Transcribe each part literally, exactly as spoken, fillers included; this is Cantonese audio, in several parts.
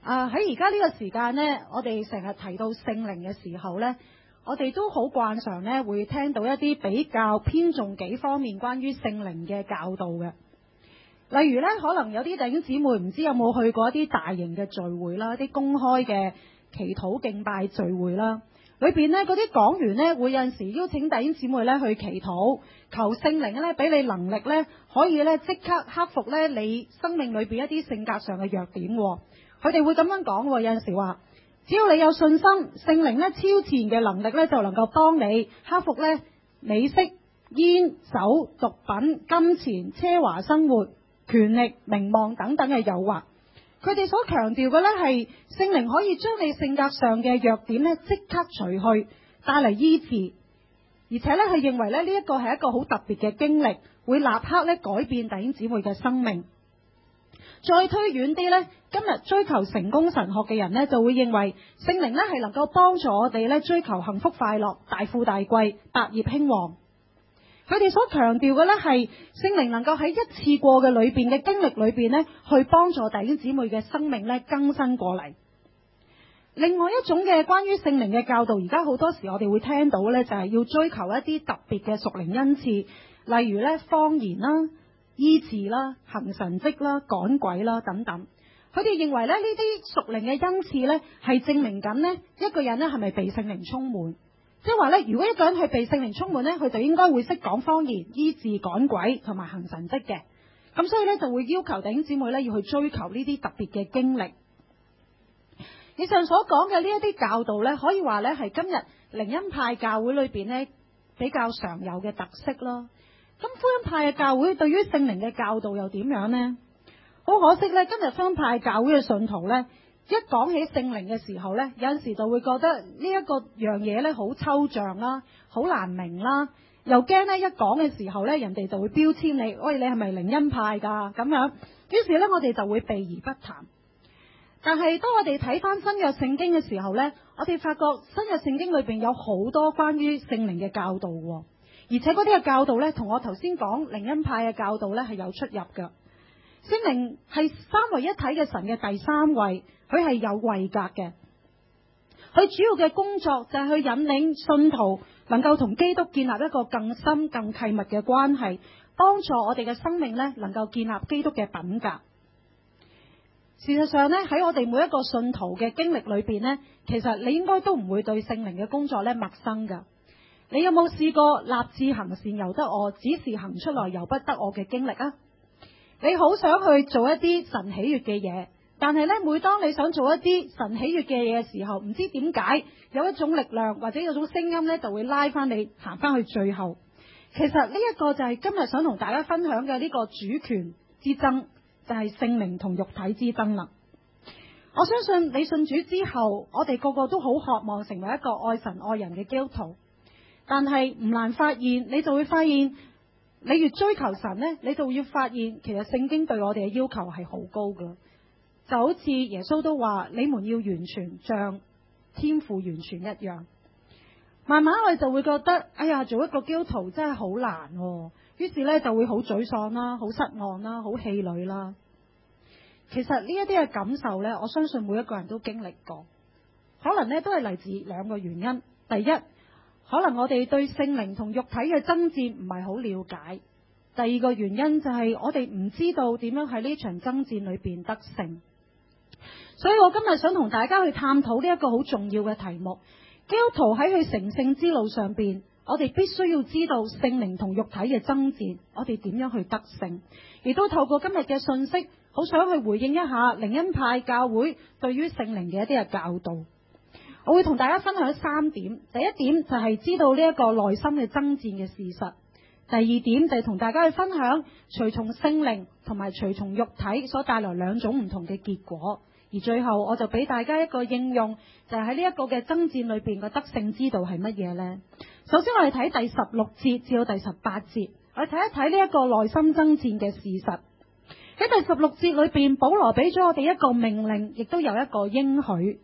啊喺而家呢個時間呢，我哋成日提到聖靈嘅時候呢，我哋都好慣常呢會聽到一啲比較偏重幾方面關於聖靈嘅教導嘅。例如呢，可能有啲弟兄姊妹唔知有冇去過一啲大型嘅聚會啦，啲公開嘅祈禱敬拜聚會啦，裏邊呢嗰啲講員呢會有陣時邀請弟兄姊妹呢去祈禱，求聖靈呢俾你能力呢，可以呢即刻克服呢你生命裏邊一啲性格上嘅弱點。佢哋會咁樣講，有陣時話，只要你有信心，聖靈呢超自然嘅能力呢就能夠幫你克服呢美色、煙酒、毒品、金錢、奢華生活、權力、名望等等嘅誘惑。佢哋所強調嘅呢係聖靈可以將你性格上嘅弱點呢即刻除去，帶嚟醫治，而且呢係認為呢呢一個係一個好特別嘅經歷，會立刻呢改變弟兄姊妹嘅生命。再推遠啲呢，今日追求成功神學嘅人呢，就會認為聖靈呢係能夠幫助我哋呢追求幸福快樂、大富大貴、百業興旺。佢哋所強調嘅呢係聖靈能夠喺一次過嘅裏邊嘅經歷裏邊呢，去幫助弟兄姊妹嘅生命呢更新過嚟。另外一種嘅關於聖靈嘅教導，而家好多時我哋會聽到呢，就係要追求一啲特別嘅屬靈恩賜，例如呢方言啦、醫治啦、行神蹟啦、趕鬼啦等等。佢哋認為咧呢啲屬靈嘅恩賜呢係證明緊呢一個人呢係咪被聖靈充滿，即係話呢，如果一個人係被聖靈充滿呢，佢就應該會識講方言、醫治、趕鬼同埋行神蹟嘅。咁所以呢，就會要求弟兄姊妹呢要去追求呢啲特別嘅經歷。以上所講嘅呢一啲教導呢，可以話呢係今日靈恩派教會裏邊呢比較常有嘅特色咯。咁福音派嘅教會對於聖靈嘅教導又點樣呢？好可惜呢，今日福音派教會嘅信徒呢，一講起聖靈嘅時候呢，有陣時就會覺得呢一個樣嘢呢好抽象啦，好難明啦，又驚呢一講嘅時候呢，人哋就會標籤你，喂，你係咪靈恩派噶咁樣？於是呢，我哋就會避而不談。但係當我哋睇翻新約聖經嘅時候呢，我哋發覺新約聖經裏邊有好多關於聖靈嘅教導，而且嗰啲嘅教導呢，同我頭先講靈恩派嘅教導呢係有出入嘅。聖靈係三位一體嘅神嘅第三位，佢係有位格嘅。佢主要嘅工作就係去引領信徒能夠同基督建立一個更深更契密嘅關係，幫助我哋嘅生命呢能夠建立基督嘅品格。事實上呢，喺我哋每一個信徒嘅經歷裏邊呢，其實你應該都唔會對聖靈嘅工作呢陌生噶。你有冇試過立志行善由得我，只是行出來由不得我嘅經歷啊？你好想去做一啲神喜悅嘅嘢，但係呢，每當你想做一啲神喜悅嘅嘢嘅時候，唔知點解有一種力量或者有種聲音呢，就會拉翻你行翻去最後。其實呢一個就係今日想同大家分享嘅呢個主權之爭，就係聖靈同肉體之爭啦。我相信你信主之後，我哋個個都好渴望成為一個愛神愛人嘅基督徒，但係唔難發現，你就會發現你越追求神呢，你就要發現其實聖經對我哋嘅要求係好高噶。就好似耶穌都話，你們要完全像天父完全一樣。慢慢我哋就會覺得，哎呀，做一個基督徒真係好難喎。於是呢，就會好沮喪啦，好失望啦，好氣餒啦。其實呢一啲嘅感受呢，我相信每一個人都經歷過，可能呢都係嚟自兩個原因。第一，可能我哋對聖靈同肉體嘅爭戰唔係好了解。第二個原因就係我哋唔知道點樣喺呢場爭戰裏邊得勝。所以我今日想同大家去探討呢一個好重要嘅題目，基督徒喺佢成聖之路上邊，我哋必須要知道聖靈同肉體嘅爭戰，我哋點樣去得勝。亦都透過今日嘅信息，好想去回應一下靈恩派教會對於聖靈嘅一啲嘅教導。我會同大家分享三點。第一點就係知道呢一個內心嘅爭戰嘅事實。第二點就係同大家去分享隨從聖靈同埋隨從肉體所帶來兩種唔同嘅結果。而最後我就俾大家一個應用，就係喺呢一個嘅爭戰裏邊嘅得勝之道係乜嘢呢？首先我哋睇第十六節至到第十八節，我哋睇一睇呢一個內心爭戰嘅事實。喺第十六節裏邊，保羅俾咗我哋一個命令，亦都有一個應許。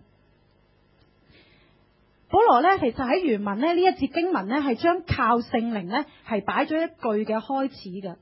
保羅呢，其實喺原文呢，呢一節經文呢係將靠聖靈呢係擺咗一句嘅開始嘅。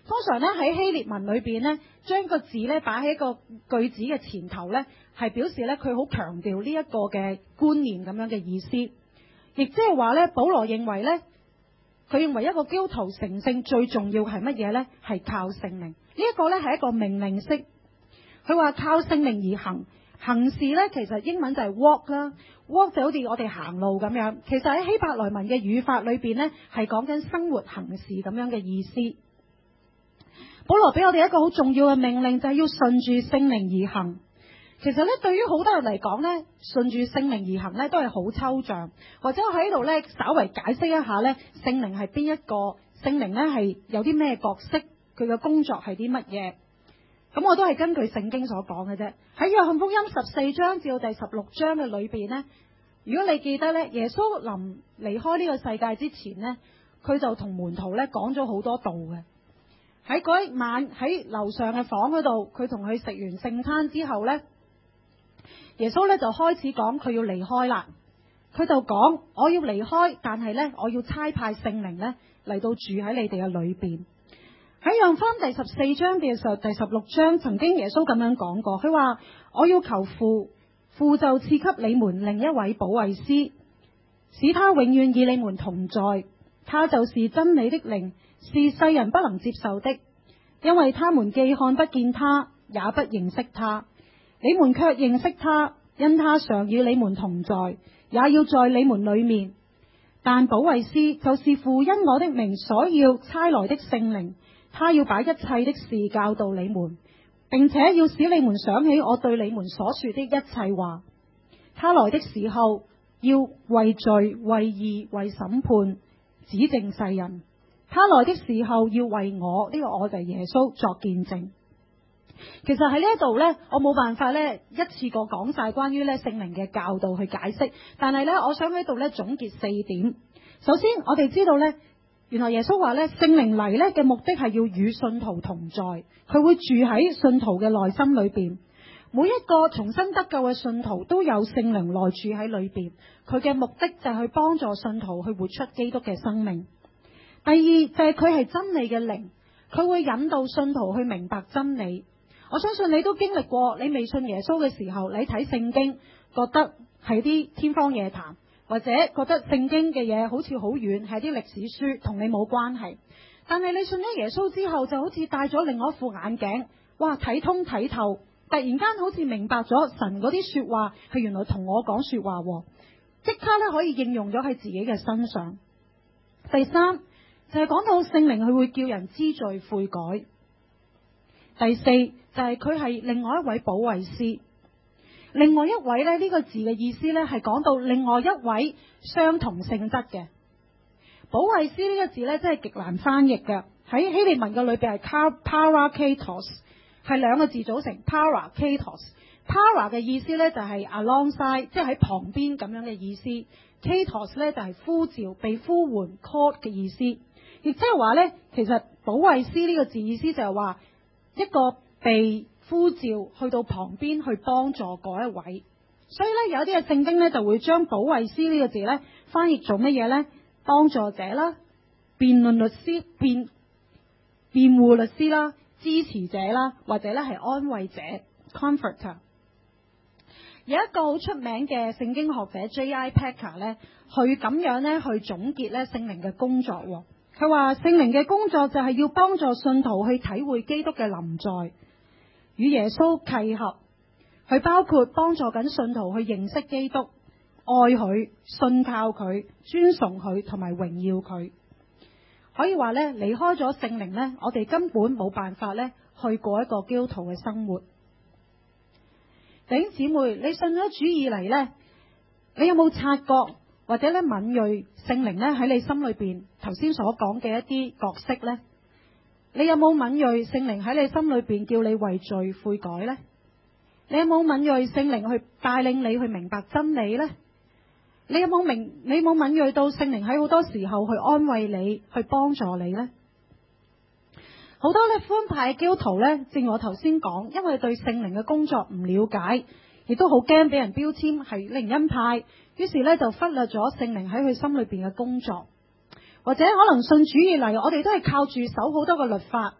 通常咧喺希臘文裏邊咧，將個字咧擺喺一個句子嘅前頭咧，係表示咧佢好強調呢一個嘅觀念咁樣嘅意思。亦即係話咧，保羅認為咧，佢認為一個基督徒成聖最重要係乜嘢咧？係靠聖靈。呢一個咧係一個命令式。佢話靠聖靈而行，行事咧其實英文就係 walk 啦，walk 就好似我哋行路咁樣。其實喺希伯來文嘅語法裏邊咧，係講緊生活行事咁樣嘅意思。保羅俾我哋一個好重要嘅命令，就係要順住聖靈而行。其實咧，對於好多人嚟講咧，順住聖靈而行咧，都係好抽象。或者我喺度咧，稍微解釋一下咧，聖靈係邊一個？聖靈咧係有啲咩角色？佢嘅工作係啲乜嘢？咁我都係根據聖經所講嘅啫。喺約翰福音十四章至到第十六章嘅裏邊呢，如果你記得咧，耶穌臨離開呢個世界之前呢，佢就同門徒咧講咗好多道嘅。喺嗰一晚喺樓上嘅房嗰度，佢同佢食完聖餐之後呢，耶穌咧就開始講佢要離開啦。佢就講，我要離開，但係呢，我要差派聖靈呢嚟到住喺你哋嘅裏邊。喺約翰福音第十四章嘅時候，第十六章曾經耶穌咁樣講過，佢話我要求父，父就賜給你們另一位保惠師，使他永遠與你們同在。他就是真理的靈，是世人不能接受的，因為他們既看不見他，也不認識他。你們卻認識他，因他常與你們同在，也要在你們裏面。但保惠師就是父因我的名所要差來的聖靈，他要把一切的事教導你們，並且要使你們想起我對你們所說的一切話。他來的時候，要為罪、為義、為審判，指證世人。他來的時候，要為我，呢個我就係耶穌作見證。其實喺呢一度呢，我冇辦法呢一次過講晒關於呢聖靈嘅教導去解釋，但係呢，我想喺度呢總結四點。首先，我哋知道呢，原來耶穌話呢，聖靈嚟呢嘅目的係要與信徒同在，佢會住喺信徒嘅內心裏邊。每一個重新得救嘅信徒都有聖靈內住喺裏邊，佢嘅目的就係去幫助信徒去活出基督嘅生命。第二就係佢係真理嘅靈，佢會引導信徒去明白真理。我相信你都經歷過，你未信耶穌嘅時候，你睇聖經覺得係啲天方夜譚，或者覺得聖經嘅嘢好似好遠，係啲歷史書同你冇關係。但係你信咗耶穌之後，就好似戴咗另外一副眼鏡，哇，睇通睇透，突然間好似明白咗神嗰啲說話係原來同我講說話，即刻咧可以應用咗喺自己嘅身上。第三就係講到聖靈佢會叫人知罪悔改。第四就係佢係另外一位保惠師。另外一位咧，呢個字嘅意思咧係講到另外一位相同性質嘅保惠師。呢個字咧真係極難翻譯嘅，喺希臘文嘅裏邊係 Parakletos， 係兩個字組成 Parakletos。Para 嘅意思咧就係 alongside， 即係喺旁邊咁樣嘅意思。Kletos 咧就係呼召、被呼喚 called 嘅意思。亦即係話咧，其實保惠師呢個字意思就係話一個被呼召去到旁邊去幫助嗰一位。所以咧，有啲嘅聖經咧就會將保惠師呢個字咧翻譯做乜嘢咧？幫助者啦、辯論律師、辯辯護律師啦、支持者啦，或者咧係安慰者 comforter。有一個好出名嘅聖經學者 J I Packer 咧，去咁樣咧去總結咧聖靈嘅工作。佢話聖靈嘅工作就係要幫助信徒去體會基督嘅臨在，與耶穌契合，佢包括幫助緊信徒去認識基督、愛佢、信靠佢、尊崇佢同埋榮耀佢。可以話咧，離開咗聖靈咧，我哋根本冇辦法咧去過一個基督徒嘅生活。弟兄姊妹，你信咗主以嚟咧，你有冇察覺或者咧敏銳聖靈咧喺你心裏邊頭先所講嘅一啲角色咧？你有冇敏銳聖靈喺你心裏邊叫你為罪悔改咧？你有冇敏銳聖靈去帶領你去明白真理咧？你有冇明？你有冇敏銳到聖靈喺好多時候去安慰你、去幫助你咧？好多咧寬派基督徒咧，正如我頭先講，因為對聖靈嘅工作唔了解，亦都好驚俾人標籤係靈恩派，於是咧就忽略咗聖靈喺佢心裏邊嘅工作。或者可能信主以嚟，我哋都係靠住守好多嘅律法，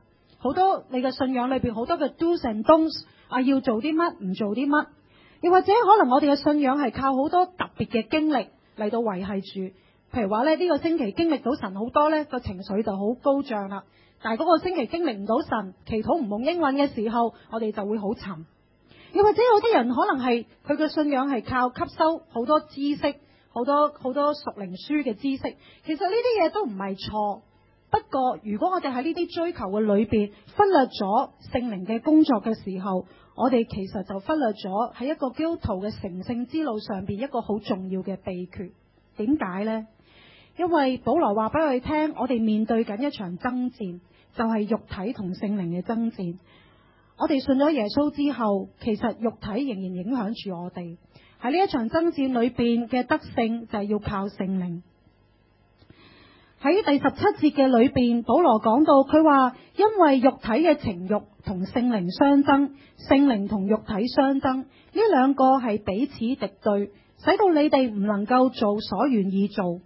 好多你嘅信仰裏邊好多嘅 do's and don'ts 啊，要做啲乜唔做啲乜，又或者可能我哋嘅信仰係靠好多特別嘅經歷嚟到維繫住。譬如話咧，呢個星期經歷到神好多呢，個情緒就好高漲啦。但係嗰個星期經歷唔到神，祈禱唔蒙應允嘅時候，我哋就會好沉。又或者有啲人可能係佢嘅信仰係靠吸收好多知識，好多好多屬靈書嘅知識。其實呢啲嘢都唔係錯，不過如果我哋喺呢啲追求嘅裏邊忽略咗聖靈嘅工作嘅時候，我哋其實就忽略咗喺一個基督徒嘅成聖之路上邊一個好重要嘅秘訣。點解呢？因為保羅話俾我哋聽，我哋面對緊一場爭戰，就係肉體同聖靈嘅爭戰。我哋信咗耶穌之後，其實肉體仍然影響住我哋。喺呢一場爭戰裏邊嘅得勝就係要靠聖靈。喺第十七節嘅裏邊，保羅講到佢話，因為肉體嘅情慾同聖靈相爭，聖靈同肉體相爭，呢兩個係彼此敵對，使到你哋唔能夠做所願意做。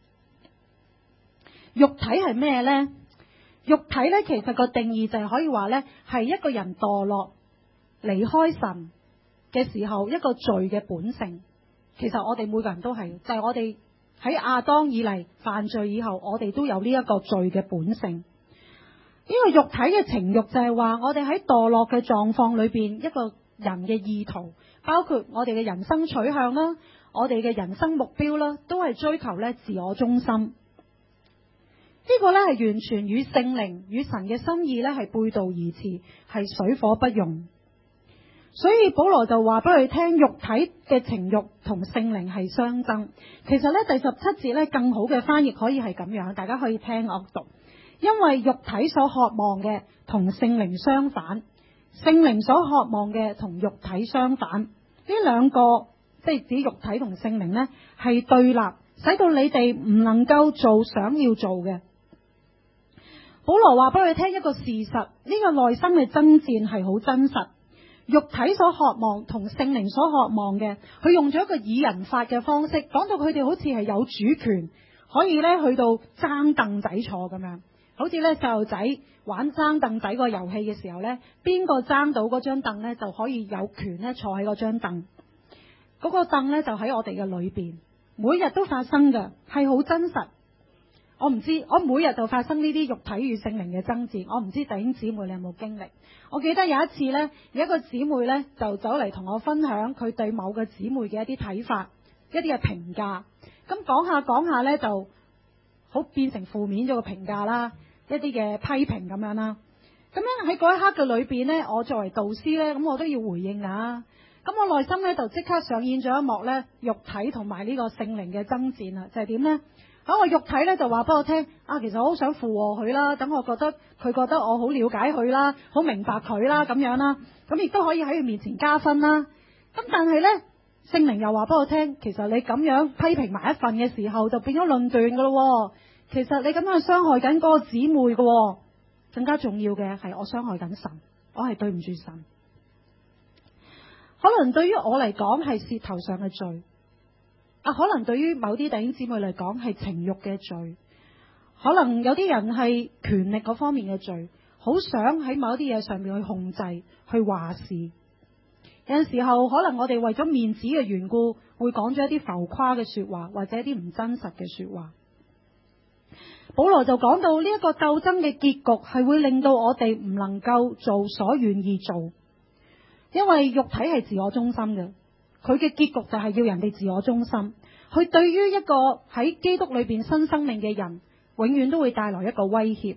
肉體係咩呢？肉體呢，其實個定義就係可以話呢，係一個人墮落離開神嘅時候一個罪嘅本性。其實我哋每個人都係，就係我哋喺亞當以嚟犯罪以後，我哋都有呢一個罪嘅本性。呢個肉體嘅情慾就係話我哋喺墮落嘅狀況裏邊一個人嘅意圖，包括我哋嘅人生取向啦，我哋嘅人生目標啦，都係追求呢自我中心。呢個呢係完全與聖靈與神嘅心意呢係背道而馳，係水火不容。所以保羅就話俾佢聽，肉體嘅情慾同聖靈係相爭。其實呢，第十七節呢更好嘅翻譯可以係咁樣，大家可以聽我讀。因為肉體所渴望嘅同聖靈相反，聖靈所渴望嘅同肉體相反。呢兩個即係指肉體同聖靈呢係對立，使到你哋唔能夠做想要做嘅。保羅話俾佢聽一個事實，呢個內心嘅爭戰係好真實。肉體所渴望同聖靈所渴望嘅，佢用咗一個擬人法嘅方式，講到佢哋好似係有主權，可以咧去到爭凳仔坐咁樣。好似咧細路仔玩爭凳仔個遊戲嘅時候咧，邊個爭到嗰張凳咧，就可以有權咧坐喺嗰張凳。嗰個凳咧就喺我哋嘅裏邊，每日都發生嘅，係好真實。我唔知，我每日就發生呢啲肉體與聖靈嘅爭戰。我唔知弟兄姊妹你有冇經歷？我記得有一次呢，有一個姊妹呢就走嚟同我分享佢對某個姊妹嘅一啲睇法、一啲嘅評價。咁講下講下呢，就好變成負面咗個評價啦，一啲嘅批評咁樣啦。咁樣喺嗰一刻嘅裏邊呢，我作為導師呢，咁我都要回應啊。咁我內心呢，就即刻上演咗一幕呢，肉體同埋呢個聖靈嘅爭戰啦，就係點呢？喺我肉體咧就話俾我聽啊，其實我好想附和佢啦，等我覺得佢覺得我好了解佢啦，好明白佢啦咁樣啦，咁亦都可以喺佢面前加分啦。咁但係咧，聖靈又話俾我聽，其實你咁樣批評埋一份嘅時候，就變咗論斷噶咯。其實你咁樣傷害緊嗰個姊妹噶，更加重要嘅係我傷害緊神，我係對唔住神。可能對於我嚟講係舌頭上嘅罪。啊，可能對於某啲弟兄姊妹嚟講係情慾嘅罪，可能有啲人係權力嗰方面嘅罪，好想喺某啲嘢上面去控制、去話事。有陣時候可能我哋為咗面子嘅緣故，會講咗一啲浮誇嘅說話，或者一啲唔真實嘅說話。保羅就講到呢一個鬥爭嘅結局係會令到我哋唔能夠做所願意做，因為肉體係自我中心嘅。佢嘅結局就係要人哋自我中心，佢對於一個喺基督裏邊新生命嘅人，永遠都會帶來一個威脅。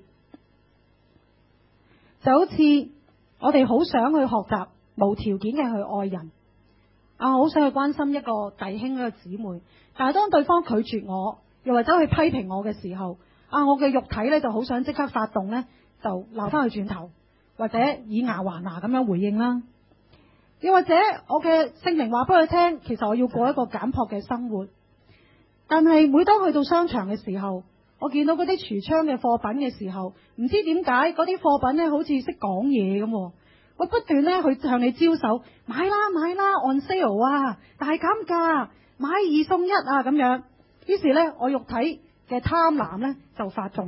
就好似我哋好想去學習無條件嘅去愛人，啊，好想去關心一個弟兄一個姊妹，但係當對方拒絕我，又或者去批評我嘅時候，啊，我嘅肉體咧就好想即刻發動咧，就鬧翻去轉頭，或者以牙還牙咁樣回應啦。又或者我嘅聖靈話俾佢聽，其實我要過一個簡樸嘅生活，但係每當去到商場嘅時候，我見到嗰啲櫥窗嘅貨品嘅時候，唔知點解嗰啲貨品呢好似識講嘢咁，我不斷呢去向你招手，買啦買啦 on sale 啊，大減價，買二送一啊咁樣。於是呢，我肉體嘅貪婪呢就發動啦，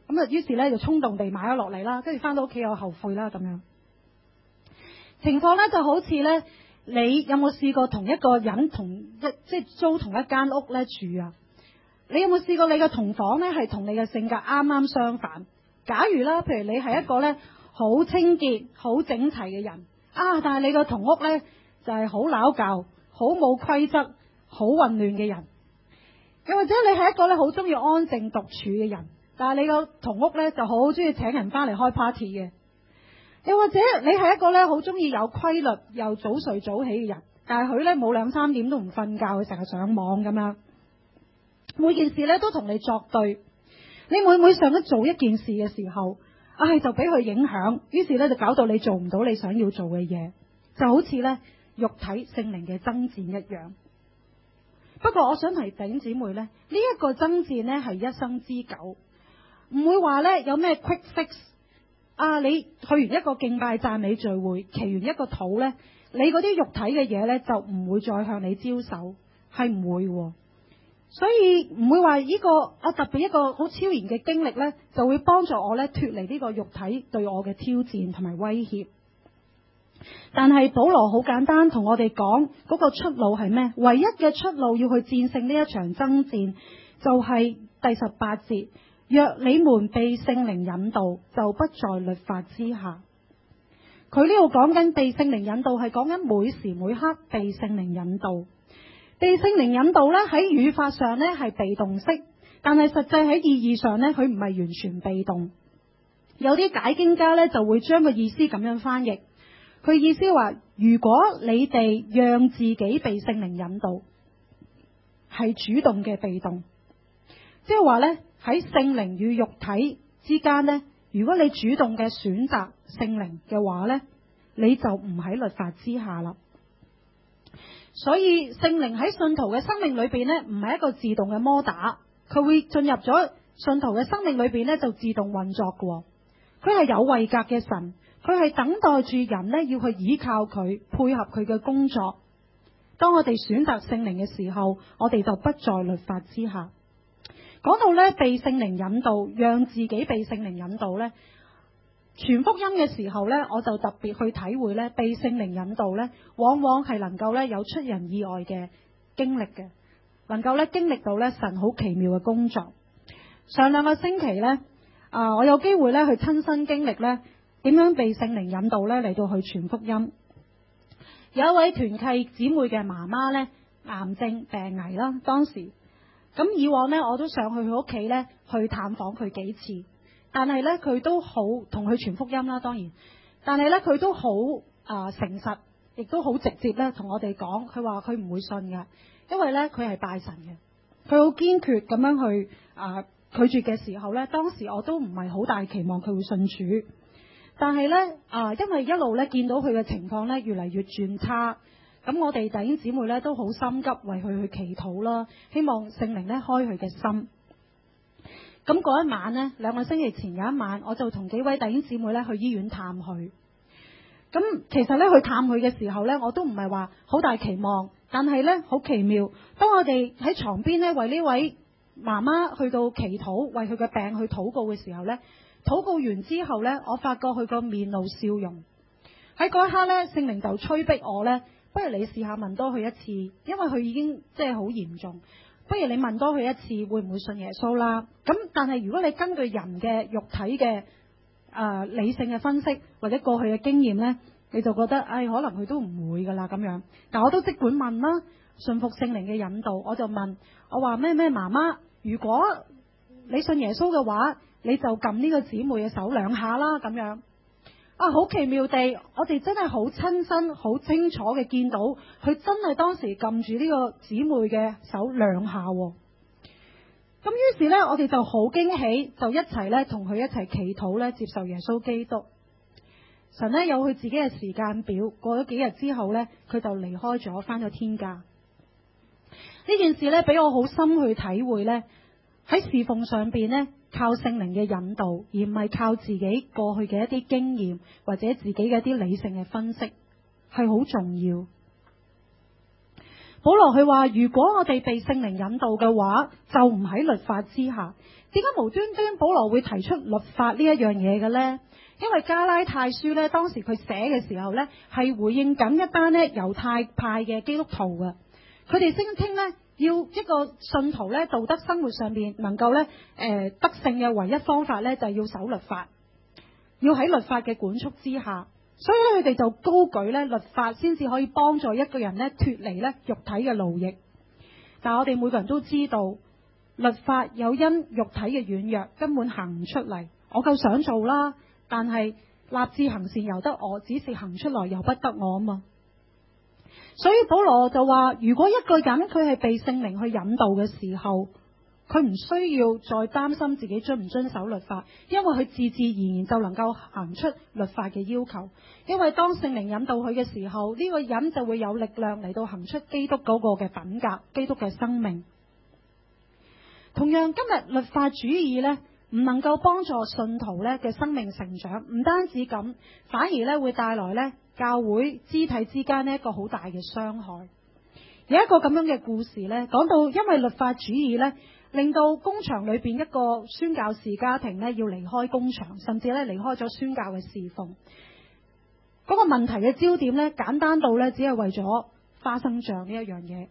咁啊於是咧就衝動地買咗落嚟啦，跟住翻到屋企又後悔啦咁樣。情況咧就好似咧，你有冇試過同一個人同一即係租同一間屋咧住啊？你有冇試過你嘅同房咧係同你嘅性格啱啱相反？假如啦，譬如你係一個咧好清潔、好整齊嘅人啊，但係你個同屋咧就係好鬧交、好冇規則、好混亂嘅人。又或者你係一個咧好中意安靜獨處嘅人，但係你個同屋咧就好中意請人翻嚟開 party 嘅。又或者你係一個咧好中意有規律又早睡早起嘅人，但係佢咧冇兩三點都唔瞓覺，佢成日上網咁樣，每件事咧都同你作對。你每每想一做一件事嘅時候，唉、哎、就俾佢影響，於是咧就搞到你做唔到你想要做嘅嘢，就好似咧肉體聖靈嘅爭戰一樣。不過我想提弟兄姊妹咧，呢、這、一個爭戰咧係一生之久，唔會話咧有咩 quick fix。啊！你去完一個敬拜讚美聚會，祈完一個禱呢，你嗰啲肉體嘅嘢呢，就唔會再向你招手，係唔會喎。所以唔會話呢個我特別一個好超然嘅經歷呢，就會幫助我呢脫離呢個肉體對我嘅挑戰同埋威脅。但係保羅好簡單同我哋講嗰個出路係咩？唯一嘅出路要去戰勝呢一場爭戰，就係第十八節。若你們被聖靈引導，就不在律法之下。佢呢度講緊被聖靈引導，係講緊每時每刻被聖靈引導。被聖靈引導呢，喺語法上呢係被動式，但係實際喺意義上呢，佢唔係完全被動。有啲解經家呢，就會將個意思咁樣翻譯，佢意思話：如果你哋讓自己被聖靈引導，係主動嘅被動，即係話呢。喺聖靈與肉體之間呢，如果你主動嘅選擇聖靈嘅話呢，你就唔喺律法之下啦。所以聖靈喺信徒嘅生命裏邊呢，唔係一個自動嘅摩打，佢會進入咗信徒嘅生命裏邊呢，就自動運作嘅。佢係有位格嘅神，佢係等待住人呢要去依靠佢，配合佢嘅工作。當我哋選擇聖靈嘅時候，我哋就不在律法之下。講到咧被聖靈引導，讓自己被聖靈引導咧，傳福音嘅時候咧，我就特別去體會咧，被聖靈引導咧，往往係能夠咧有出人意外嘅經歷嘅，能夠咧經歷到咧神好奇妙嘅工作。上兩個星期咧，啊，我有機會咧去親身經歷咧，點樣被聖靈引導咧嚟到去傳福音。有一位團契姊妹嘅媽媽咧，癌症病危啦，當時。咁以往呢，我都上去佢屋企呢，去探訪佢幾次，但係呢，佢都好同佢傳福音啦，當然，但係呢，佢都好啊誠實，亦都好直接呢同我哋講，佢話佢唔會信㗎，因為呢，佢係拜神嘅，佢好堅決咁樣去啊拒絕嘅時候呢，當時我都唔係好大期望佢會信主，但係呢，啊，因為一路呢見到佢嘅情況呢越嚟越轉差。咁我哋弟兄姊妹咧都好心急為佢去祈禱啦，希望聖靈咧開佢嘅心。咁嗰一晚呢，兩個星期前有一晚，我就同幾位弟兄姊妹咧去醫院探佢。咁其實咧去探佢嘅時候咧，我都唔係話好大期望，但係咧好奇妙。當我哋喺床邊咧為呢位媽媽去到祈禱，為佢嘅病去禱告嘅時候咧，禱告完之後咧，我發覺佢個面露笑容。喺嗰一刻咧，聖靈就催逼我咧。不如你試下問多佢一次，因為佢已經即係好嚴重。不如你問多佢一次，會唔會信耶穌啦？咁但係如果你根據人嘅肉體嘅誒、呃、理性嘅分析或者過去嘅經驗呢，你就覺得誒、哎、可能佢都唔會噶啦咁樣。但我都即管問啦，順服聖靈嘅引導，我就問我話咩咩媽媽，如果你信耶穌嘅話，你就撳呢個姊妹嘅手兩下啦咁樣。啊！好奇妙地，我哋真係好親身、好清楚嘅見到，佢真係當時撳住呢個姊妹嘅手兩下。咁於是呢，我哋就好驚喜，就一齊呢同佢一齊祈禱呢，接受耶穌基督。神呢有佢自己嘅時間表，過咗幾日之後呢，佢就離開咗，返咗天家。呢件事呢，俾我好深去體會呢，喺侍奉上邊呢，靠聖靈嘅引導，而唔係靠自己過去嘅一啲經驗或者自己嘅一啲理性嘅分析，係好重要。 保羅佢話，如果我哋被聖靈引導嘅話，就唔喺律法之下。點解無端端保羅會提出律法呢一樣嘢嘅呢？因為加拉太書咧，當時佢寫嘅時候咧，係回應緊一班咧猶太派嘅基督徒嘅。佢哋聲稱咧，要一個信徒咧道德生活上邊能夠咧誒得勝嘅唯一方法咧，就係要守律法，要喺律法嘅管束之下。所以咧，佢哋就高舉咧律法，先至可以幫助一個人咧脫離咧肉體嘅奴役。但係我哋每個人都知道，律法有因肉體嘅軟弱，根本行唔出嚟。我夠想做啦，但係立志行善由得我，只是行出來由不得我啊嘛。所以保羅就話，如果一個人佢係被聖靈去引導嘅時候，佢唔需要再擔心自己遵唔遵守律法，因為佢自自然然就能夠行出律法嘅要求。因為當聖靈引導佢嘅時候，呢個人就會有力量嚟到行出基督嗰個嘅品格，基督嘅生命。同樣，今日律法主義呢，唔能夠幫助信徒呢嘅生命成長，唔單止咁，反而呢會帶來呢教會肢體之間呢一個好大嘅傷害。有一個咁樣嘅故事呢，講到因為律法主義呢，令到工場裏邊一個宣教士家庭呢要離開工場，甚至呢離開咗宣教嘅侍奉。嗰個問題嘅焦點呢，簡單到呢只係為咗花生醬呢一樣嘢。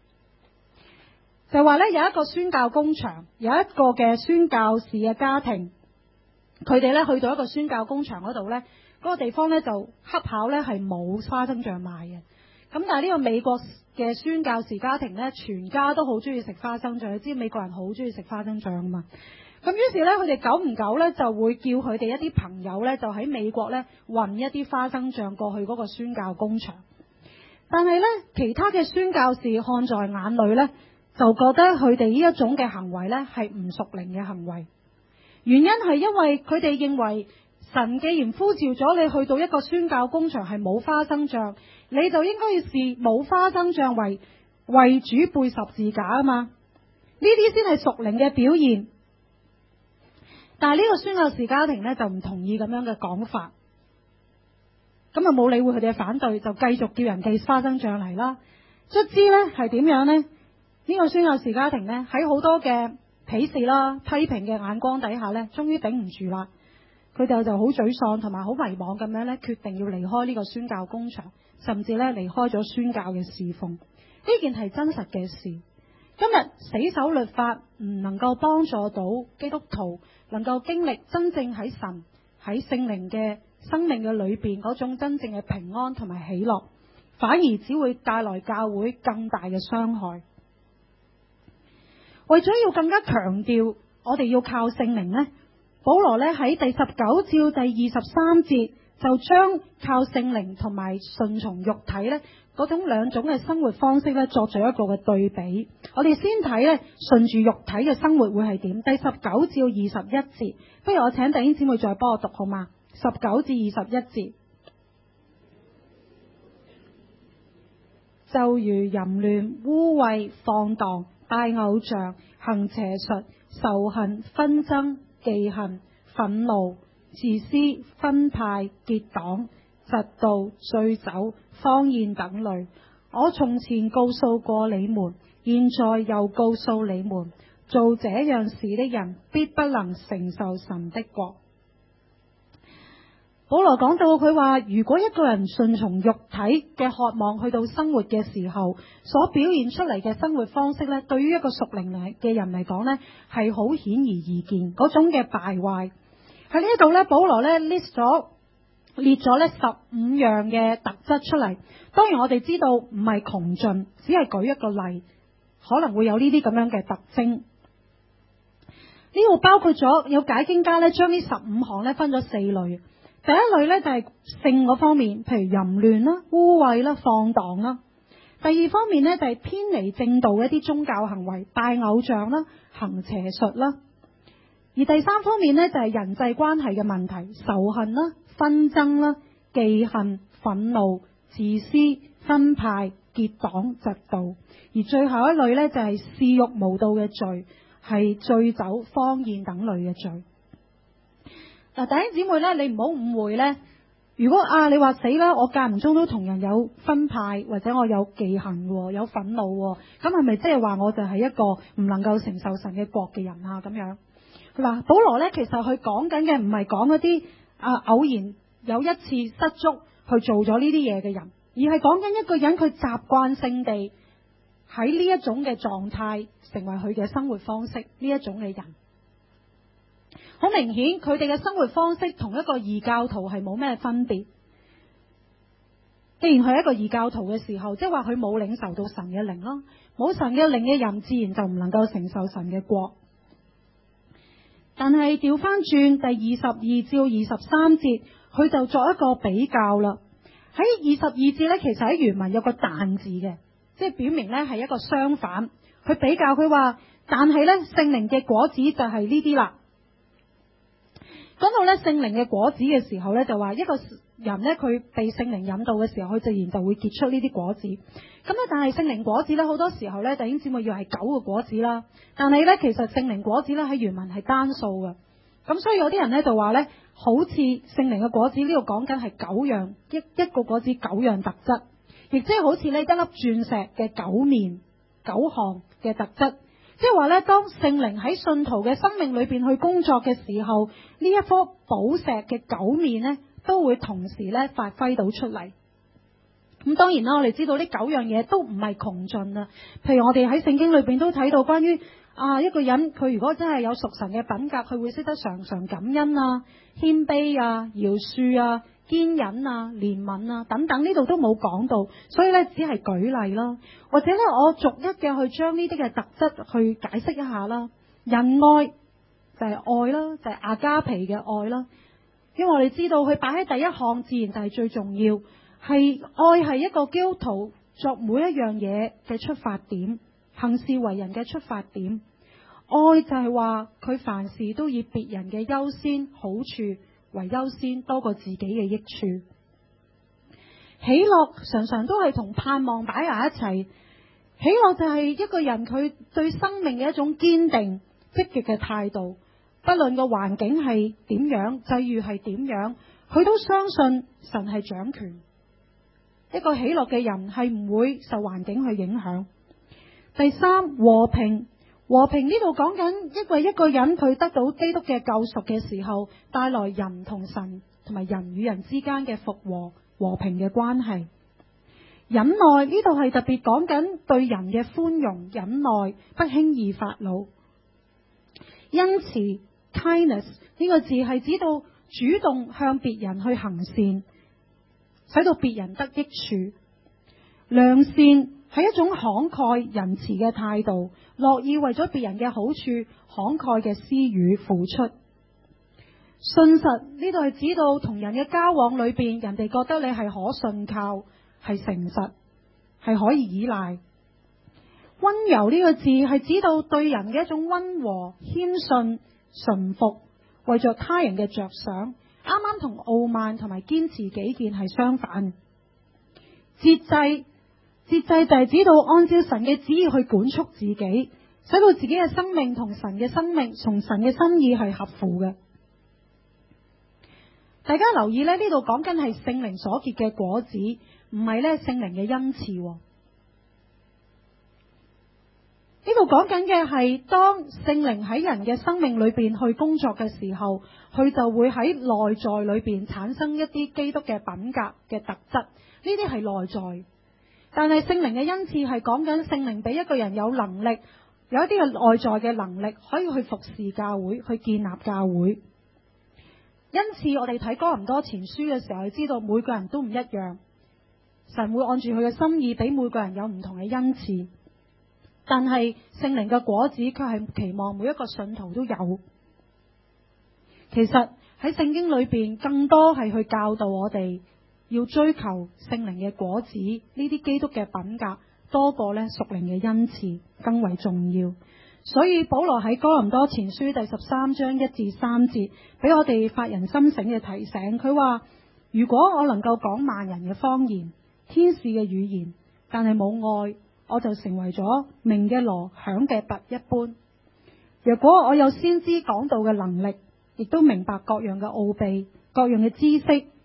就話咧，有一個宣教工場，有一個嘅宣教士嘅家庭，佢哋咧去到一個宣教工場嗰度咧，嗰個地方咧就恰巧咧係冇花生醬賣嘅。咁但係呢個美國嘅宣教士家庭咧，全家都好中意食花生醬，你知美國人好中意食花生醬啊嘛。咁於是咧，佢哋久唔久咧就會叫佢哋一啲朋友咧，就喺美國咧運一啲花生醬過去嗰個宣教工場。但係咧，其他嘅宣教士看在眼裏咧，就覺得佢哋呢一種嘅行為呢係唔屬靈嘅行為。原因係因為佢哋認為神既然呼召咗你去到一個宣教工場係冇花生醬，你就應該要視冇花生醬為為主背十字架啊嘛。呢啲先係屬靈嘅表現。但係呢個宣教士家庭呢，就唔同意咁樣嘅講法，咁啊冇理會佢哋嘅反對，就繼續叫人寄花生醬嚟啦。卒之呢係點樣呢？呢個宣教士家庭呢，喺好多嘅鄙視啦、批評嘅眼光底下呢，終於頂唔住啦。佢哋就好沮喪同埋好迷茫咁樣呢，決定要離開呢個宣教工場，甚至呢離開咗宣教嘅侍奉。呢件係真實嘅事。今日死守律法唔能夠幫助到基督徒能夠經歷真正喺神喺聖靈嘅生命嘅裏邊嗰種真正嘅平安同埋喜樂，反而只會帶來教會更大嘅傷害。為咗要更加強調我哋要靠聖靈呢，保羅呢喺第十九至第二十三節就將靠聖靈同埋順從肉體呢嗰種兩種嘅生活方式呢作咗一個嘅對比。我哋先睇呢順住肉體嘅生活會係點。第十九至二十一節，不如我請弟兄姊妹再幫我讀好嗎？十九至二十一節，就如淫亂、污穢、放蕩、拜偶像、行邪術、仇恨、紛爭、忌恨、憤怒、自私、分派、結黨、嫉妒、醉酒、荒宴等類。我從前告訴過你們，現在又告訴你們，做這樣事的人必不能承受神的國。保羅講到佢話，如果一個人順從肉體嘅渴望去到生活嘅時候，所表現出嚟嘅生活方式呢，對於一個屬靈嘅人嚟講呢，係好顯而易見嗰種嘅敗壞。喺呢度呢，保羅呢 list 咗列咗呢十五樣嘅特質出嚟。當然我哋知道唔係窮盡，只係舉一個例，可能會有呢啲咁樣嘅特徵。呢度包括咗有解經家呢將呢十五項呢分咗四類。第一類呢就係性嗰方面，譬如淫亂啦、污穢啦、放蕩啦。第二方面呢就係偏離正道嘅一啲宗教行為，拜偶像啦、行邪術啦。而第三方面呢就係人際關係嘅問題，仇恨啦、紛爭啦、忌恨、憤怒、自私、分派、結黨、嫉妒。而最後一類呢就係嗜慾無度嘅罪，係醉酒、荒宴等類嘅罪。嗱，弟兄姊妹咧，你唔好誤會咧。 如果啊你話死啦，我間唔中都同人有分派，或者我有忌恨，有憤怒，咁係咪即係話我就係一個唔能夠承受神嘅國嘅人啊？咁樣佢話保羅呢，其實佢講緊嘅唔係講嗰啲啊偶然有一次失足去做咗呢啲嘢嘅人，而係講緊一個人佢習慣性地喺呢一種嘅狀態成為佢嘅生活方式，呢一種嘅人。好明顯佢哋嘅生活方式同一個異教徒係冇咩分別。既然佢係一個異教徒嘅時候，即係話佢冇領受到神嘅靈咯，冇神嘅靈嘅人自然就唔能夠承受神嘅國。但係調翻轉第二十二至二十三節，佢就作一個比較啦。喺二十二節呢，其實喺原文有個但字嘅，即係表明呢係一個相反。佢比較佢話，但係呢聖靈嘅果子就係呢啲啦。講到咧聖靈嘅果子嘅時候咧，就話一個人咧佢被聖靈引導嘅時候，佢自然就會結出呢啲果子。咁咧，但係聖靈果子咧好多時候咧，弟兄姊妹以為係九個果子啦。但係咧，其實聖靈果子咧喺原文係單數嘅。咁所以有啲人咧就話咧，好似聖靈嘅果子呢度講緊係九樣，一一個果子九樣特質，亦即係好似呢一粒鑽石嘅九面九項嘅特質。即係話咧，當聖靈喺信徒嘅生命裏邊去工作嘅時候，呢一顆寶石嘅九面呢都會同時咧發揮到出嚟。咁當然啦，我哋知道呢九樣嘢都唔係窮盡啊。譬如我哋喺聖經裏邊都睇到關於啊一個人，佢如果真係有屬神嘅品格，佢會識得常常感恩啊、謙卑啊、饒恕啊、堅忍啊、憐憫啊等等，呢度都冇講到，所以咧只係舉例啦，或者咧我逐一嘅去將呢啲嘅特質去解釋一下啦。仁愛就係愛啦，就係阿加皮嘅愛啦，因為我哋知道佢擺喺第一項，自然就係最重要，係愛係一個基督徒作每一樣嘢嘅出發點，行事為人嘅出發點。愛就係話佢凡事都以別人嘅優先好處為優先，多過自己嘅益處。喜樂常常都係同盼望擺埋一齊。喜樂就係一個人佢對生命嘅一種堅定積極嘅態度，不論個環境係點樣，際遇係點樣，佢都相信神係掌權。一個喜樂嘅人係唔會受環境去影響。第三，和平。和平呢度講緊，因為一個人佢得到基督嘅救贖嘅時候，帶來人同神同埋人與人之間嘅復和和平嘅關係。忍耐呢度係特別講緊對人嘅寬容、忍耐，不輕易發怒。恩慈 kindness 呢個字係指到主動向別人去行善，使到別人得益處。良善係一種慷慨仁慈嘅態度，樂意為咗別人嘅好處慷慨嘅施予付出。信實呢度係指到同人嘅交往裏邊，人哋覺得你係可信靠，係誠實，係可以依賴。溫柔呢個字係指到對人嘅一種溫和、謙遜、順服，為着他人嘅着想，啱啱同傲慢同埋堅持己見係相反。節制節制就係指到按照神嘅旨意去管束自己，使到自己嘅生命同神嘅生命同神嘅心意係合符嘅。大家留意咧，呢度講緊係聖靈所結嘅果子，唔係咧聖靈嘅恩賜。呢度講緊嘅係當聖靈喺人嘅生命裏邊去工作嘅時候，佢就會喺內在裏邊產生一啲基督嘅品格嘅特質，呢啲係內在。但係聖靈嘅恩賜係講緊聖靈俾一個人有能力，有一啲嘅外在嘅能力，可以去服侍教會，去建立教會。因此我哋睇哥林多前書嘅時候，知道每個人都唔一樣，神會按住佢嘅心意俾每個人有唔同嘅恩賜，但係聖靈嘅果子卻係期望每一個信徒都有。其實喺聖經裏邊更多係去教導我哋要追求聖靈嘅果子，呢啲基督嘅品格多過咧屬靈嘅恩賜更為重要。所以保羅喺哥林多前書第十三章一至三節俾我哋發人深省嘅提醒，佢話：如果我能夠講萬人嘅方言、天使嘅語言，但係冇愛，我就成為咗鳴嘅鑼、響嘅鈸一般。若果我有先知講道嘅能力，亦都明白各樣嘅奧秘、各樣嘅知識，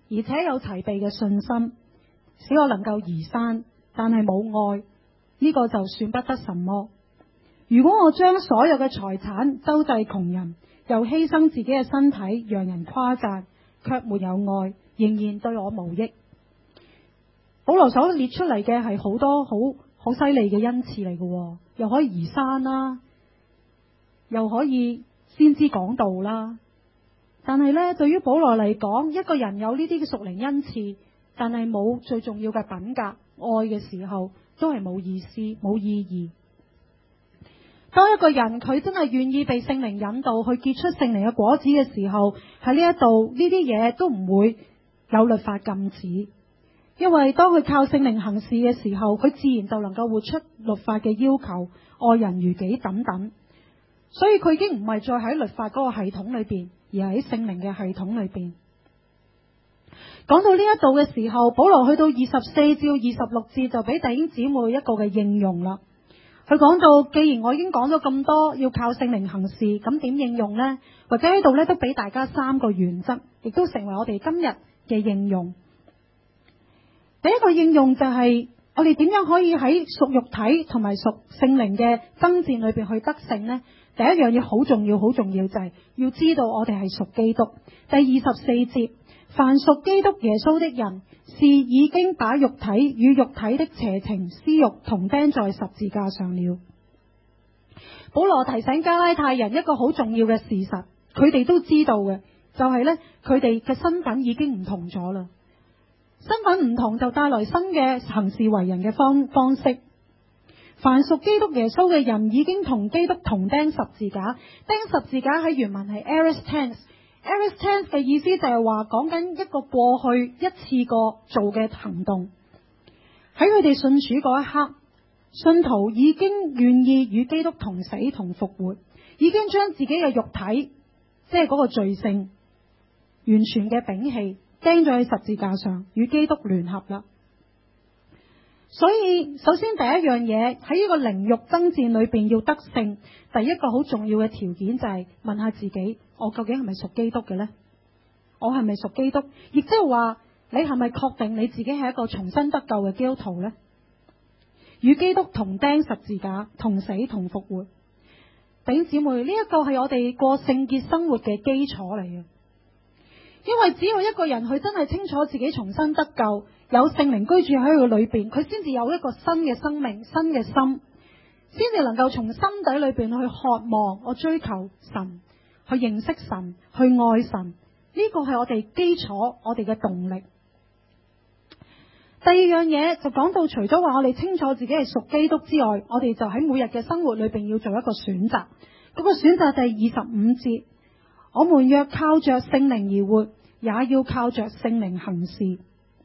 而且有齊備嘅信心，使我能夠移山，但係冇愛，呢個就算不得什麼。如果我將所有嘅財產周濟窮人，又犧牲自己嘅身體讓人誇讚，卻沒有愛，仍然對我無益。保羅所列出嚟嘅係好多好好犀利嘅恩賜嚟嘅，又可以移山啦，又可以先知講道啦。但係呢，對於保羅嚟講，一個人有呢啲嘅屬靈恩賜，但係冇最重要嘅品格愛嘅時候，都係冇意思冇意義。當一個人佢真係願意被聖靈引導去結出聖靈嘅果子嘅時候，喺呢一度呢啲嘢都唔會有律法禁止，因為當佢靠聖靈行事嘅時候，佢自然就能夠活出律法嘅要求，愛人如己等等。所以佢已經唔係再喺律法嗰個系統裏邊，而係喺聖靈嘅系統裏邊。講到呢一度嘅時候，保羅去到二十四至二十六節就俾弟兄姊妹一個嘅應用啦。佢講到，既然我已經講咗咁多要靠聖靈行事，咁點應用呢？或者呢度咧都俾大家三個原則，亦都成為我哋今日嘅應用。第一個應用就係我哋點樣可以喺屬肉體同埋屬聖靈嘅爭戰裏邊去得勝呢？第一樣嘢好重要，好重要就係要知道我哋係屬基督。第二十四節，凡屬基督耶穌的人，是已經把肉體與肉體的邪情私欲同釘在十字架上了。保羅提醒加拉太人一個好重要嘅事實，佢哋都知道嘅，就係呢，佢哋嘅身份已經唔同咗啦。身份唔同就帶來新嘅行事為人嘅方方式。凡屬基督耶穌嘅人已經同基督同釘十字架。釘十字架喺原文係 aorist tense。aorist tense 嘅意思就係話講緊一個過去一次過做嘅行動。喺佢哋信主嗰一刻，信徒已經願意與基督同死同復活，已經將自己嘅肉體，即係嗰個罪性，完全嘅摒棄，釘咗喺十字架上，與基督聯合啦。所以首先第一樣嘢喺呢個靈肉爭戰裏邊要得勝，第一個好重要嘅條件就係問下自己，我究竟係咪屬基督嘅呢？我係咪屬基督？亦即係話你係咪確定你自己係一個重新得救嘅基督徒呢？與基督同釘十字架，同死同復活。弟兄姊妹，呢一個係我哋過聖潔生活嘅基礎嚟嘅。因為只有一個人佢真係清楚自己重新得救，有聖靈居住喺佢裏邊，佢先至有一個新嘅生命、新嘅心，先至能夠從心底裏邊去渴望，我追求神，去認識神，去愛神。呢個係我哋基礎，我哋嘅動力。第二樣嘢就講到，除咗話我哋清楚自己係屬基督之外，我哋就喺每日嘅生活裏邊要做一個選擇。嗰個選擇第二十五節，我們若靠着聖靈而活，也要靠着聖靈行事。呢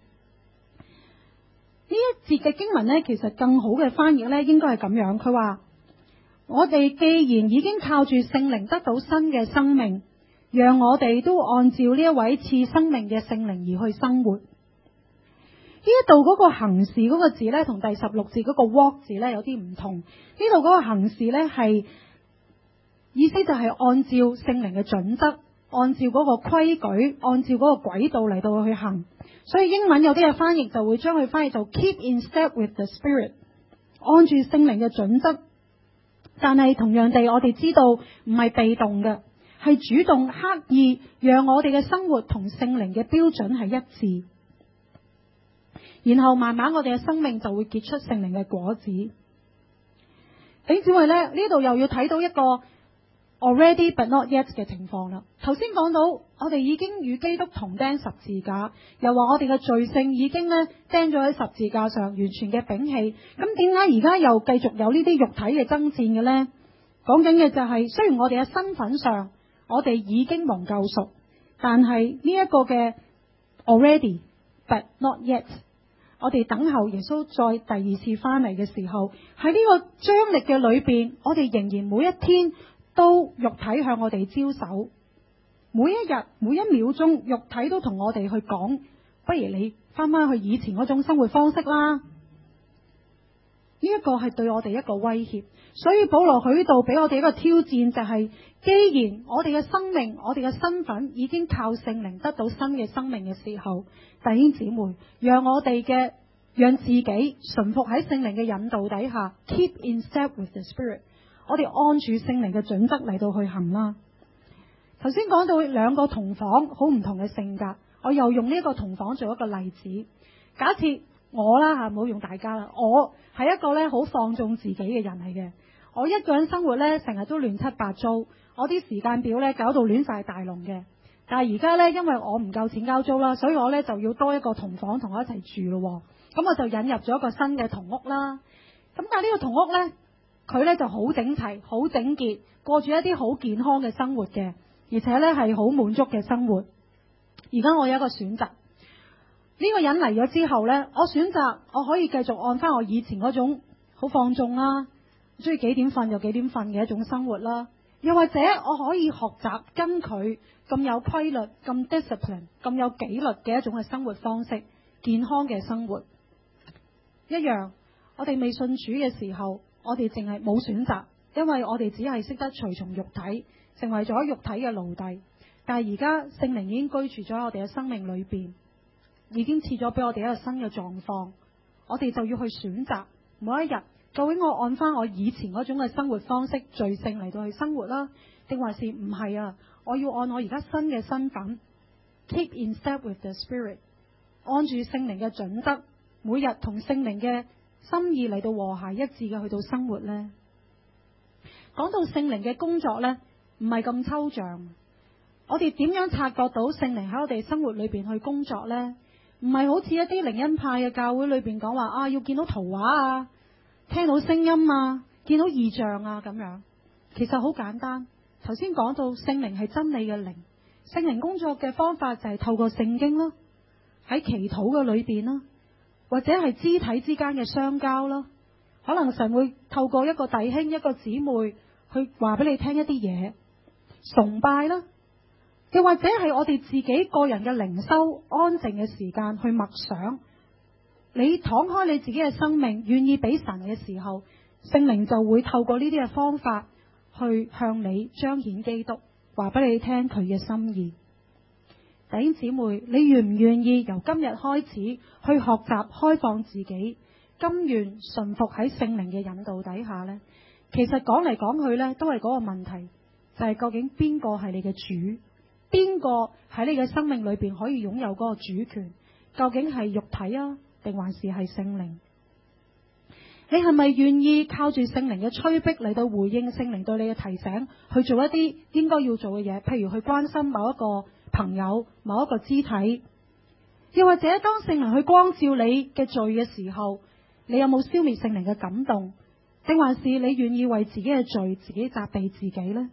一節嘅經文呢，其實更好嘅翻譯呢，應該係咁樣。佢話我哋既然已經靠住聖靈得到新嘅生命，讓我哋都按照呢一位賜生命嘅聖靈而去生活。呢一度嗰個行事嗰個字呢，同第十六節嗰個 walk 字呢有啲唔同。呢度嗰個行事呢，係意思就係按照聖靈嘅準則，按照嗰個規矩，按照嗰個軌道嚟到去行。所以英文有啲嘅翻譯就會將佢翻譯做 keep in step with the Spirit， 按住聖靈嘅準則。但係同樣地，我哋知道唔係被動嘅，係主動刻意讓我哋嘅生活同聖靈嘅標準係一致。然後慢慢我哋嘅生命就會結出聖靈嘅果子。弟兄姊妹咧，呢度又要睇到一個 already but not yet 嘅情況啦。頭先講到我哋已經與基督同釘十字架，又話我哋嘅罪性已經咧釘咗喺十字架上，完全嘅摒棄。咁點解而家又繼續有呢啲肉體嘅爭戰嘅呢？講緊嘅就係、是、雖然我哋嘅身份上我哋已經蒙救贖，但係呢一個嘅 already but not yet，我哋等候耶穌再第二次翻嚟嘅時候，喺呢個張力嘅裏邊，我哋仍然每一天都肉體向我哋招手，每一日每一秒鐘肉體都同我哋去講，不如你翻翻去以前嗰種生活方式啦。 呢一個係對我哋一個威脅。所以保羅喺呢度俾我哋一個挑戰，就係既然我哋嘅生命、我哋嘅身份已經靠聖靈得到新嘅生命嘅時候，弟兄姊妹，讓我哋嘅讓自己順服喺聖靈嘅引導底下 ，keep in step with the Spirit， 我哋按住聖靈嘅準則嚟到去行啦。頭先講到兩個同房好唔同嘅性格，我又用呢一個同房做一個例子。假設我啦吓，唔好用大家啦，我係一個咧好放縱自己嘅人嚟嘅。我一個人生活咧，成日都亂七八糟，我啲時間表咧搞到亂晒大龍嘅。但係而家咧，因為我唔夠錢交租啦，所以我咧就要多一個同房同我一齊住咯。咁我就引入咗一個新嘅同屋啦。咁但係呢個同屋咧，佢咧就好整齊、好整潔，過住一啲好健康嘅生活嘅，而且咧係好滿足嘅生活。而家我有一個選擇，呢個人嚟咗之後咧，我選擇我可以繼續按翻我以前嗰種好放縱啦，中意幾點瞓就幾點瞓嘅一種生活啦。又或者我可以學習跟佢咁有規律、咁 discipline、咁有紀律嘅一種嘅生活方式，健康嘅生活一樣。我哋未信主嘅時候，我哋淨係冇選擇，因為我哋只係識得隨從肉體，成為咗肉體嘅奴隸。但係而家聖靈已經居住咗我哋嘅生命裏邊，已經賜咗俾我哋一個新嘅狀況，我哋就要去選擇每一日，究竟我按翻我以前嗰種嘅生活方式罪性嚟到去生活啦，定還是唔係啊？我要按我而家新嘅身份 keep in step with the Spirit， 按住聖靈嘅準則，每日同聖靈嘅心意嚟到和諧一致嘅去到生活呢。講到聖靈嘅工作呢，唔係咁抽象。我哋點樣察覺到聖靈喺我哋生活裏邊去工作呢？唔係好似一啲靈恩派嘅教會裏邊講話啊，要見到圖畫啊，聽到聲音啊，見到異象啊咁樣。其實好簡單。頭先講到聖靈係真理嘅靈，聖靈工作嘅方法就係透過聖經啦，喺祈禱嘅裏邊啦，或者係肢體之間嘅相交啦。可能神會透過一個弟兄、一個姊妹去話俾你聽一啲嘢，崇拜啦。又或者係我哋自己個人嘅靈修安靜嘅時間去默想，你敞開你自己嘅生命，願意俾神嘅時候，聖靈就會透過呢啲嘅方法去向你彰顯基督，話俾你聽佢嘅心意。弟兄姊妹，你願唔願意由今日開始去學習開放自己，甘願順服喺聖靈嘅引導底下呢？其實講嚟講去呢，都係嗰個問題，就係究竟邊個係你嘅主？邊個喺你嘅生命裏邊可以擁有嗰個主權？究竟係肉體啊，定還是係聖靈？你係咪願意靠住聖靈嘅催逼嚟到回應聖靈對你嘅提醒，去做一啲應該要做嘅嘢？譬如去關心某一個朋友、某一個肢體，又或者當聖靈去光照你嘅罪嘅時候，你有冇消滅聖靈嘅感動？定還是你願意為自己嘅罪自己責備自己呢？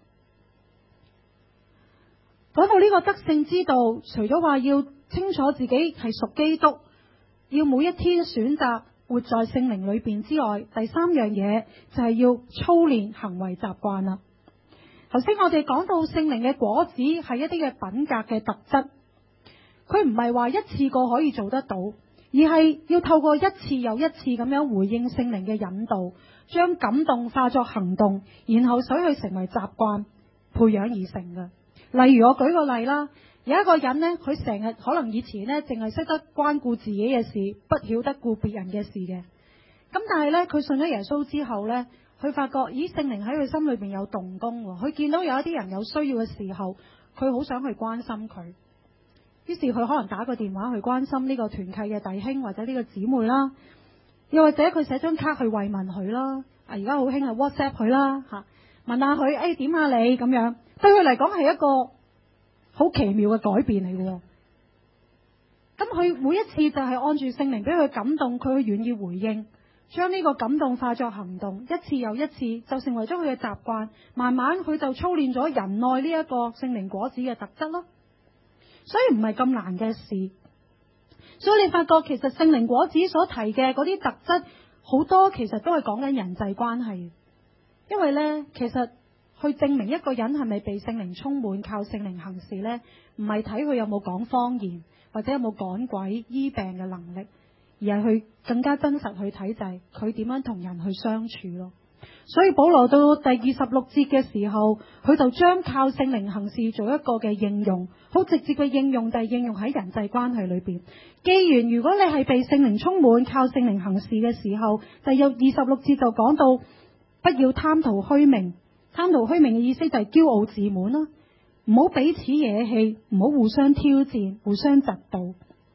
講到呢個得勝之道，除咗話要清楚自己係屬基督，要每一天選擇活在聖靈裏邊之外，第三樣嘢就係要操練行為習慣啦。頭先我哋講到聖靈嘅果子係一啲嘅品格嘅特質，佢唔係話一次過可以做得到，而係要透過一次又一次咁樣回應聖靈嘅引導，將感動化作行動，然後使佢成為習慣，培養而成嘅。例如我舉個例啦，有一個人呢，佢成日可能以前呢淨係識得關顧自己嘅事，不曉得顧別人嘅事嘅。咁但係呢，佢信咗耶穌之後呢，佢發覺咦，聖靈喺佢心裏邊有動工，佢見到有一啲人有需要嘅時候，佢好想去關心佢。於是佢可能打個電話去關心呢個團契嘅弟兄或者呢個姊妹啦，又或者佢寫張卡去慰問佢啦。啊，而家好興啊 WhatsApp 佢啦吓，問下佢誒點下你咁樣。對佢嚟講係一個好奇妙嘅改變嚟嘅，咁佢每一次就係按住聖靈俾佢感動，佢去願意回應，將呢個感動化作行動，一次又一次就成為咗佢嘅習慣，慢慢佢就操練咗仁愛呢一個聖靈果子嘅特質咯。所以唔係咁難嘅事，所以你發覺其實聖靈果子所提嘅嗰啲特質好多其實都係講緊人際關係，因為呢，其實去證明一個人係咪被聖靈充滿，靠聖靈行事呢？唔係睇佢有冇講方言，或者有冇趕鬼醫病嘅能力， 而係去更加真實去睇就係佢點樣同人去相處咯。所以保羅到第二十六節嘅時候，佢就將靠聖靈行事做一個嘅應用，好直接嘅應用，就係應用喺人際關係裏邊。既然如果你係被聖靈充滿，靠聖靈行事嘅時候，第有二十六節就講到不要貪圖虛名。貪圖虛名嘅意思就係驕傲自滿啦，唔好彼此惹氣，唔好互相挑戰，互相嫉妒。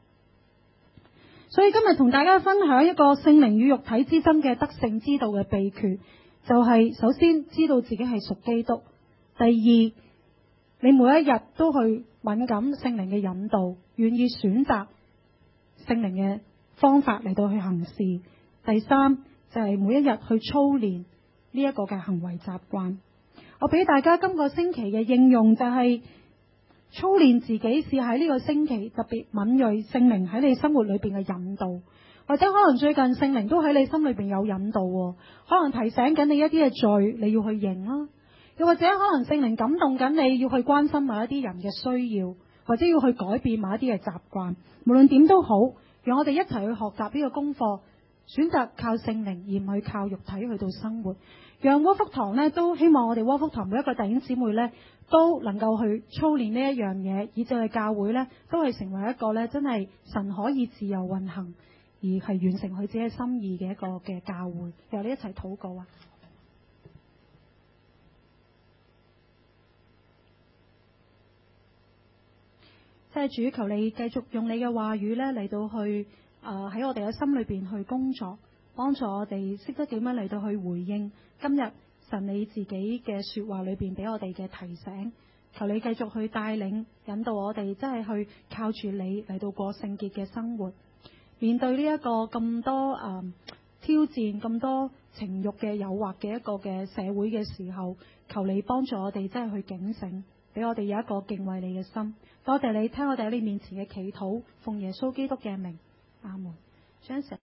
所以今日同大家分享一個聖靈與肉體之爭嘅得勝之道嘅秘訣。就係首先知道自己係屬基督，第二，你每一日都去敏感聖靈嘅引導，願意選擇聖靈嘅方法嚟到去行事。第三就係每一日去操練呢一個嘅行為習慣。我俾大家今個星期嘅應用就係操練自己，試喺呢個星期特別敏銳聖靈喺你生活裏邊嘅引導。或者可能最近聖靈都喺你心裏邊有引導，可能提醒緊你一啲嘅罪，你要去認啦。又或者可能聖靈感動緊你要去關心某一啲人嘅需要，或者要去改變某一啲嘅習慣。無論點都好，讓我哋一齊去學習呢個功課，選擇靠聖靈而唔去靠肉體去到生活。讓窩福堂呢都希望我哋窩福堂每一個弟兄姊妹呢都能夠去操練呢一樣嘢，以至係教會呢都係成為一個呢真係神可以自由運行，而係完成佢自己心意嘅一個嘅教會。由你一齊禱告啊！即係主，求你繼續用你嘅話語咧嚟到去誒喺、呃、我哋嘅心裏邊去工作，幫助我哋識得點樣嚟到去回應今日神你自己嘅說話裏邊俾我哋嘅提醒。求你繼續去帶領引導我哋，真係去靠住你嚟到過聖潔嘅生活。面對呢一個咁多誒、呃、挑戰、咁多情慾嘅誘惑嘅一個嘅社會嘅時候，求你幫助我哋真係去警醒，俾我哋有一個敬畏你嘅心。多謝你聽我哋喺你面前嘅祈禱，奉耶穌基督嘅名，阿門。將